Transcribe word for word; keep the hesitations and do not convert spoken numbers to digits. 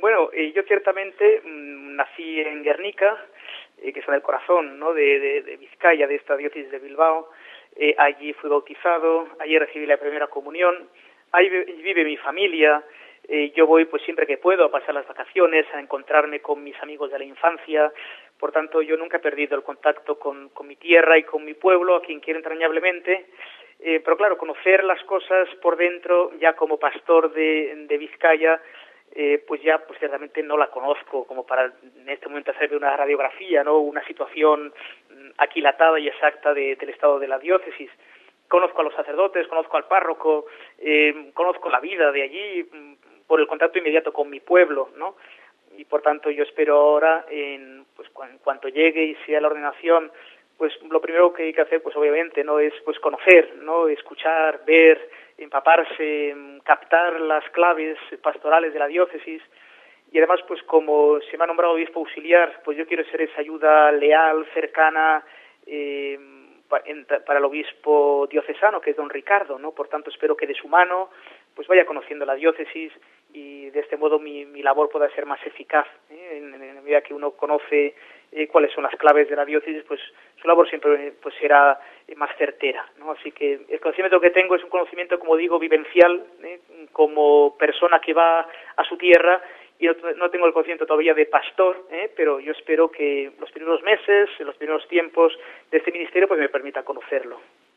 Bueno, eh, yo ciertamente mmm, nací en Guernica, eh, que está en el corazón, ¿no?, de, de, de Vizcaya, de esta diócesis de Bilbao. Eh, allí fui bautizado, allí recibí la primera comunión, ahí vive mi familia. Eh, yo voy pues siempre que puedo a pasar las vacaciones, a encontrarme con mis amigos de la infancia. Por tanto, yo nunca he perdido el contacto con, con mi tierra y con mi pueblo, a quien quiero entrañablemente. Eh, pero claro, conocer las cosas por dentro, ya como pastor de, de Vizcaya, eh, pues ya pues ciertamente no la conozco como para en este momento hacerme una radiografía, ¿no?, una situación aquilatada y exacta de, del estado de la diócesis. Conozco a los sacerdotes, conozco al párroco, eh, conozco la vida de allí por el contacto inmediato con mi pueblo, ¿no? Y por tanto yo espero ahora, en, pues en cuanto llegue y sea la ordenación, pues lo primero que hay que hacer, pues obviamente, no es pues conocer, no escuchar, ver, empaparse, captar las claves pastorales de la diócesis. Y además, pues como se me ha nombrado obispo auxiliar, pues yo quiero ser esa ayuda leal, cercana, eh, para el obispo diocesano, que es don Ricardo, ¿no? Por tanto, espero que de su mano pues vaya conociendo la diócesis y de este modo mi, mi labor pueda ser más eficaz, ¿eh? En, en la medida que uno conoce eh, cuáles son las claves de la diócesis, pues su labor siempre pues será eh, más certera, ¿no? Así que el conocimiento que tengo es un conocimiento, como digo, vivencial, ¿eh?, como persona que va a su tierra. Y no tengo el conocimiento todavía de pastor, ¿eh? Pero yo espero que los primeros meses, los primeros tiempos de este ministerio, pues me permita conocerlo.